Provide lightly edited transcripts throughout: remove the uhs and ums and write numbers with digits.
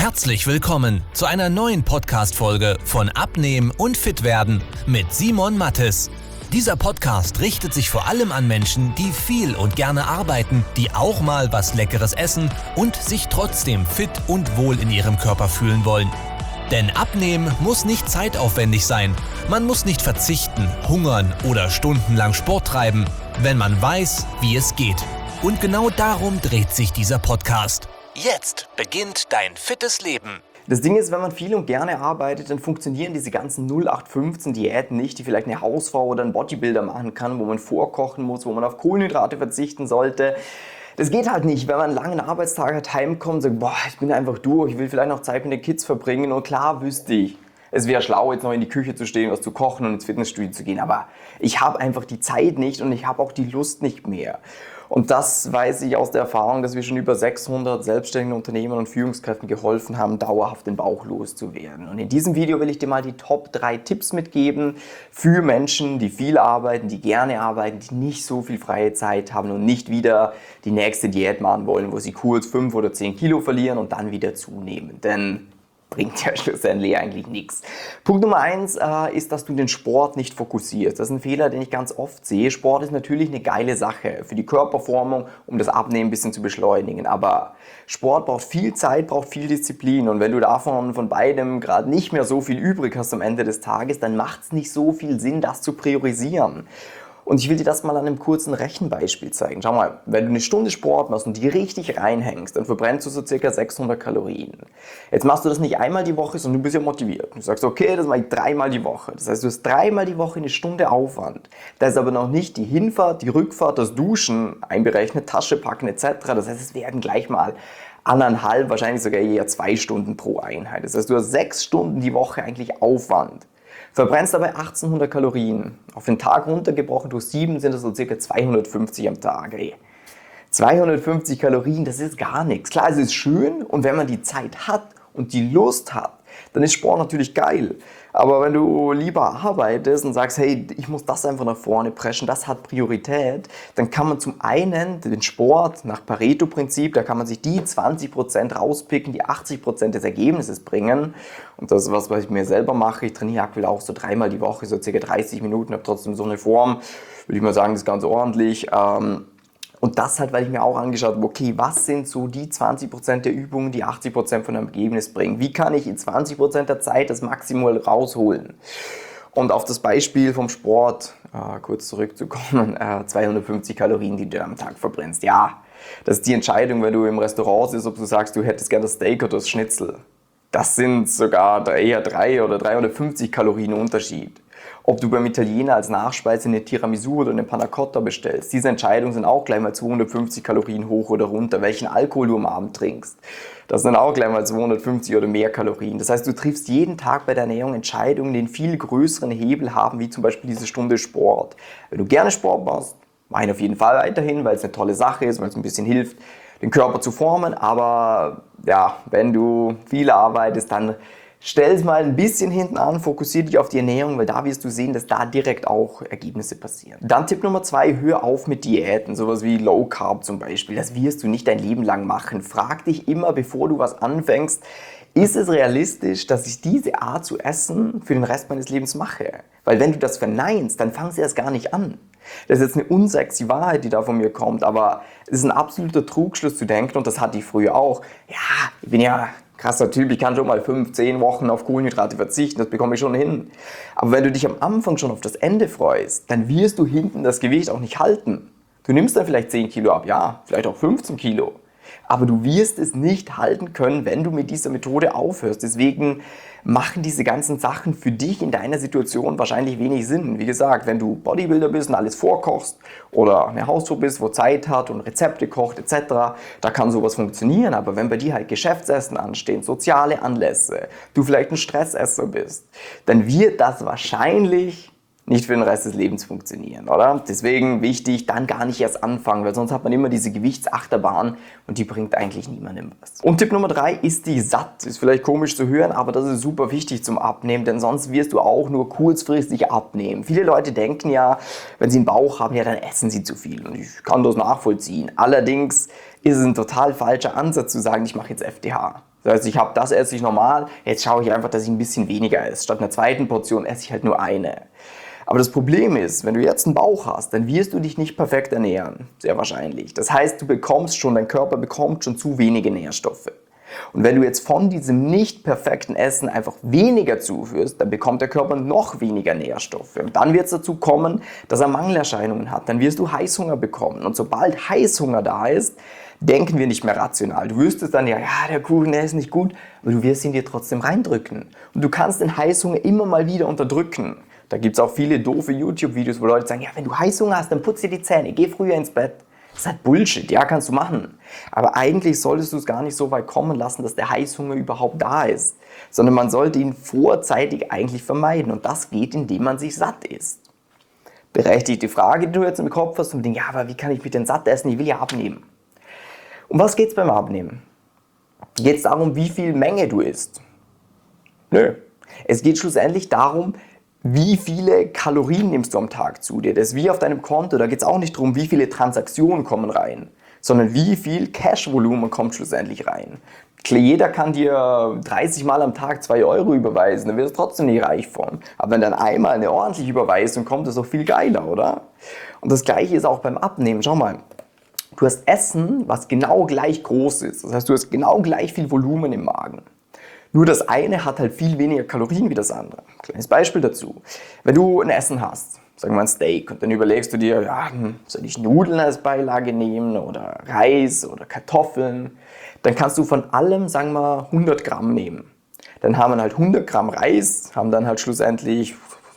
Herzlich willkommen zu einer neuen Podcast-Folge von Abnehmen und Fitwerden mit Simon Mattes. Dieser Podcast richtet sich vor allem an Menschen, die viel und gerne arbeiten, die auch mal was Leckeres essen und sich trotzdem fit und wohl in ihrem Körper fühlen wollen. Denn Abnehmen muss nicht zeitaufwendig sein. Man muss nicht verzichten, hungern oder stundenlang Sport treiben, wenn man weiß, wie es geht. Und genau darum dreht sich dieser Podcast. Jetzt beginnt dein fittes Leben. Das Ding ist, wenn man viel und gerne arbeitet, dann funktionieren diese ganzen 0815-Diäten nicht, die vielleicht eine Hausfrau oder ein Bodybuilder machen kann, wo man vorkochen muss, wo man auf Kohlenhydrate verzichten sollte. Das geht halt nicht, wenn man einen langen Arbeitstag hat, heimkommt und sagt, boah, ich bin einfach durch, ich will vielleicht noch Zeit mit den Kids verbringen. Und klar wüsste ich, es wäre schlau, jetzt noch in die Küche zu stehen, was zu kochen und ins Fitnessstudio zu gehen. Aber ich habe einfach die Zeit nicht und ich habe auch die Lust nicht mehr. Und das weiß ich aus der Erfahrung, dass wir schon über 600 selbstständigen Unternehmern und Führungskräften geholfen haben, dauerhaft den Bauch loszuwerden. Und in diesem Video will ich dir mal die Top 3 Tipps mitgeben für Menschen, die viel arbeiten, die gerne arbeiten, die nicht so viel freie Zeit haben und nicht wieder die nächste Diät machen wollen, wo sie kurz 5 oder 10 Kilo verlieren und dann wieder zunehmen. Denn bringt ja schlussendlich eigentlich nichts. Punkt Nummer 1 ist, dass du den Sport nicht fokussierst. Das ist ein Fehler, den ich ganz oft sehe. Sport ist natürlich eine geile Sache für die Körperformung, um das Abnehmen ein bisschen zu beschleunigen. Aber Sport braucht viel Zeit, braucht viel Disziplin. Und wenn du davon von beidem gerade nicht mehr so viel übrig hast am Ende des Tages, dann macht es nicht so viel Sinn, das zu priorisieren. Und ich will dir das mal an einem kurzen Rechenbeispiel zeigen. Schau mal, wenn du eine Stunde Sport machst und die richtig reinhängst, dann verbrennst du so ca. 600 Kalorien. Jetzt machst du das nicht einmal die Woche, sondern du bist ja motiviert. Du sagst, okay, das mache ich 3-mal die Woche. Das heißt, du hast 3-mal die Woche eine Stunde Aufwand. Da ist aber noch nicht die Hinfahrt, die Rückfahrt, das Duschen einberechnet, Tasche packen etc. Das heißt, es werden gleich mal 1,5, wahrscheinlich sogar eher 2 Stunden pro Einheit. Das heißt, du hast 6 Stunden die Woche eigentlich Aufwand. Verbrennst dabei 1800 Kalorien. Auf den Tag runtergebrochen durch 7 sind das so ca. 250 am Tag. Ey. 250 Kalorien, das ist gar nichts. Klar, es ist schön und wenn man die Zeit hat und die Lust hat, dann ist Sport natürlich geil. Aber wenn du lieber arbeitest und sagst, hey, ich muss das einfach nach vorne preschen, das hat Priorität, dann kann man zum einen den Sport nach Pareto-Prinzip, da kann man sich die 20% rauspicken, die 80% des Ergebnisses bringen. Und das ist was ich mir selber mache. Ich trainiere aktuell auch so 3-mal die Woche, so ca. 30 Minuten, habe trotzdem so eine Form, würde ich mal sagen, das ist ganz ordentlich. Und das halt, weil ich mir auch angeschaut habe, okay, was sind so die 20% der Übungen, die 80% von einem Ergebnis bringen? Wie kann ich in 20% der Zeit das Maximal rausholen? Und auf das Beispiel vom Sport, kurz zurückzukommen, 250 Kalorien, die du am Tag verbrennst. Ja, das ist die Entscheidung, wenn du im Restaurant sitzt, ob du sagst, du hättest gerne das Steak oder das Schnitzel. Das sind sogar eher 3 oder 350 Kalorien Unterschied. Ob du beim Italiener als Nachspeise eine Tiramisu oder eine Panna Cotta bestellst, diese Entscheidungen sind auch gleich mal 250 Kalorien hoch oder runter. Welchen Alkohol du am Abend trinkst, das sind auch gleich mal 250 oder mehr Kalorien. Das heißt, du triffst jeden Tag bei der Ernährung Entscheidungen, die einen viel größeren Hebel haben, wie zum Beispiel diese Stunde Sport. Wenn du gerne Sport machst, mach ihn auf jeden Fall weiterhin, weil es eine tolle Sache ist, weil es ein bisschen hilft, den Körper zu formen. Aber ja, wenn du viel arbeitest, dann stell es mal ein bisschen hinten an, fokussiere dich auf die Ernährung, weil da wirst du sehen, dass da direkt auch Ergebnisse passieren. Dann Tipp Nummer 2, hör auf mit Diäten, sowas wie Low Carb zum Beispiel. Das wirst du nicht dein Leben lang machen. Frag dich immer, bevor du was anfängst, ist es realistisch, dass ich diese Art zu essen für den Rest meines Lebens mache? Weil wenn du das verneinst, dann fangst du erst gar nicht an. Das ist jetzt eine unsexy Wahrheit, die da von mir kommt, aber es ist ein absoluter Trugschluss zu denken, und das hatte ich früher auch. Ja, ich bin ja krasser Typ, ich kann schon mal 5-10 Wochen auf Kohlenhydrate verzichten, das bekomme ich schon hin. Aber wenn du dich am Anfang schon auf das Ende freust, dann wirst du hinten das Gewicht auch nicht halten. Du nimmst dann vielleicht 10 Kilo ab, ja, vielleicht auch 15 Kilo. Aber du wirst es nicht halten können, wenn du mit dieser Methode aufhörst. Deswegen machen diese ganzen Sachen für dich in deiner Situation wahrscheinlich wenig Sinn. Wie gesagt, wenn du Bodybuilder bist und alles vorkochst oder eine Hausfrau bist, wo Zeit hat und Rezepte kocht etc., da kann sowas funktionieren. Aber wenn bei dir halt Geschäftsessen anstehen, soziale Anlässe, du vielleicht ein Stressesser bist, dann wird das wahrscheinlich nicht für den Rest des Lebens funktionieren, oder? Deswegen wichtig, dann gar nicht erst anfangen, weil sonst hat man immer diese Gewichtsachterbahn und die bringt eigentlich niemandem was. Und Tipp Nummer 3, isst die satt. Ist vielleicht komisch zu hören, aber das ist super wichtig zum Abnehmen, denn sonst wirst du auch nur kurzfristig abnehmen. Viele Leute denken ja, wenn sie einen Bauch haben, ja, dann essen sie zu viel, und ich kann das nachvollziehen. Allerdings ist es ein total falscher Ansatz zu sagen, ich mache jetzt FDH. Das heißt, das esse ich normal, jetzt schaue ich einfach, dass ich ein bisschen weniger esse. Statt einer zweiten Portion esse ich halt nur eine. Aber das Problem ist, wenn du jetzt einen Bauch hast, dann wirst du dich nicht perfekt ernähren, sehr wahrscheinlich. Das heißt, dein Körper bekommt schon zu wenige Nährstoffe. Und wenn du jetzt von diesem nicht perfekten Essen einfach weniger zuführst, dann bekommt der Körper noch weniger Nährstoffe. Und dann wird es dazu kommen, dass er Mangelerscheinungen hat. Dann wirst du Heißhunger bekommen. Und sobald Heißhunger da ist, denken wir nicht mehr rational. Du wüsstest dann, ja, der Kuchen, der ist nicht gut, aber du wirst ihn dir trotzdem reindrücken. Und du kannst den Heißhunger immer mal wieder unterdrücken. Da gibt es auch viele doofe YouTube-Videos, wo Leute sagen, ja, wenn du Heißhunger hast, dann putz dir die Zähne, geh früher ins Bett. Das ist halt Bullshit, ja, kannst du machen. Aber eigentlich solltest du es gar nicht so weit kommen lassen, dass der Heißhunger überhaupt da ist. Sondern man sollte ihn vorzeitig eigentlich vermeiden. Und das geht, indem man sich satt isst. Berechtigte Frage, die du jetzt im Kopf hast und denkst, ja, aber wie kann ich mich denn satt essen? Ich will ja abnehmen. Um was geht es beim Abnehmen? Geht es darum, wie viel Menge du isst? Nö. Es geht schlussendlich darum, wie viele Kalorien nimmst du am Tag zu dir. Das ist wie auf deinem Konto. Da geht es auch nicht darum, wie viele Transaktionen kommen rein, sondern wie viel Cash-Volumen kommt schlussendlich rein. Jeder kann dir 30 Mal am Tag 2 Euro überweisen, dann wirst du trotzdem nicht reich von. Aber wenn dann einmal eine ordentliche Überweisung kommt, ist es auch viel geiler, oder? Und das Gleiche ist auch beim Abnehmen. Schau mal, du hast Essen, was genau gleich groß ist. Das heißt, du hast genau gleich viel Volumen im Magen. Nur das eine hat halt viel weniger Kalorien wie das andere. Kleines Beispiel dazu. Wenn du ein Essen hast, sagen wir ein Steak, und dann überlegst du dir, ja, soll ich Nudeln als Beilage nehmen oder Reis oder Kartoffeln, dann kannst du von allem, sagen wir, 100 Gramm nehmen. Dann haben wir halt 100 Gramm Reis, haben dann halt schlussendlich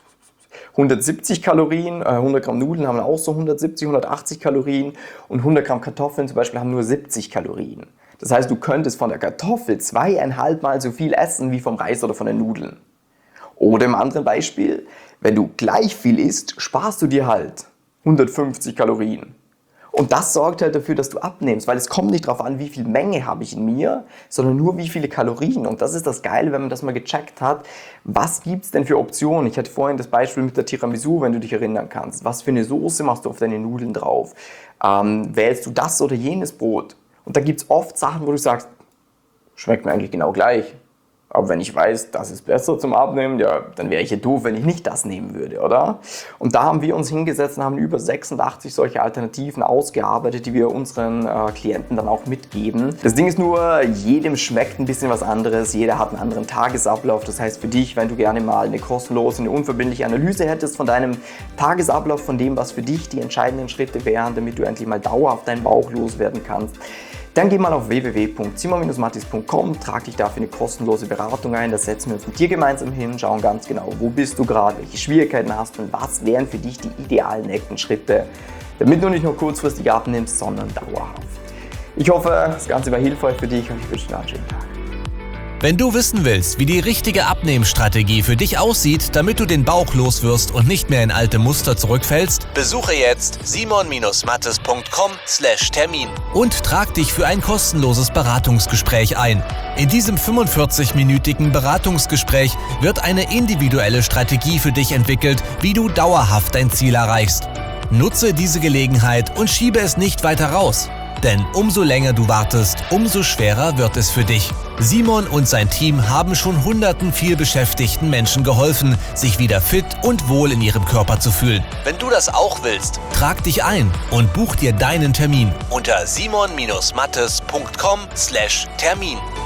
170 Kalorien, 100 Gramm Nudeln haben auch so 170, 180 Kalorien und 100 Gramm Kartoffeln zum Beispiel haben nur 70 Kalorien. Das heißt, du könntest von der Kartoffel 2,5 Mal so viel essen wie vom Reis oder von den Nudeln. Oder im anderen Beispiel, wenn du gleich viel isst, sparst du dir halt 150 Kalorien. Und das sorgt halt dafür, dass du abnimmst, weil es kommt nicht darauf an, wie viel Menge habe ich in mir, sondern nur wie viele Kalorien. Und das ist das Geile, wenn man das mal gecheckt hat. Was gibt es denn für Optionen? Ich hatte vorhin das Beispiel mit der Tiramisu, wenn du dich erinnern kannst. Was für eine Soße machst du auf deine Nudeln drauf? Wählst du das oder jenes Brot? Und da gibt es oft Sachen, wo du sagst, schmeckt mir eigentlich genau gleich. Aber wenn ich weiß, das ist besser zum Abnehmen, ja, dann wäre ich ja doof, wenn ich nicht das nehmen würde, oder? Und da haben wir uns hingesetzt und haben über 86 solche Alternativen ausgearbeitet, die wir unseren Klienten dann auch mitgeben. Das Ding ist nur, jedem schmeckt ein bisschen was anderes, jeder hat einen anderen Tagesablauf. Das heißt für dich, wenn du gerne mal eine kostenlose, eine unverbindliche Analyse hättest von deinem Tagesablauf, von dem, was für dich die entscheidenden Schritte wären, damit du endlich mal dauerhaft deinen Bauch loswerden kannst, dann geh mal auf www.simon-mattis.com, trag dich dafür eine kostenlose Beratung ein, da setzen wir uns mit dir gemeinsam hin, schauen ganz genau, wo bist du gerade, welche Schwierigkeiten hast und was wären für dich die idealen nächsten Schritte, damit du nicht nur kurzfristig abnimmst, sondern dauerhaft. Ich hoffe, das Ganze war hilfreich für dich und ich wünsche dir einen schönen Tag. Wenn du wissen willst, wie die richtige Abnehmstrategie für dich aussieht, damit du den Bauch loswirst und nicht mehr in alte Muster zurückfällst, besuche jetzt simon-mattes.com/Termin und trag dich für ein kostenloses Beratungsgespräch ein. In diesem 45-minütigen Beratungsgespräch wird eine individuelle Strategie für dich entwickelt, wie du dauerhaft dein Ziel erreichst. Nutze diese Gelegenheit und schiebe es nicht weiter raus. Denn umso länger du wartest, umso schwerer wird es für dich. Simon und sein Team haben schon hunderten vielbeschäftigten Menschen geholfen, sich wieder fit und wohl in ihrem Körper zu fühlen. Wenn du das auch willst, trag dich ein und buch dir deinen Termin unter simon-mattes.com/Termin.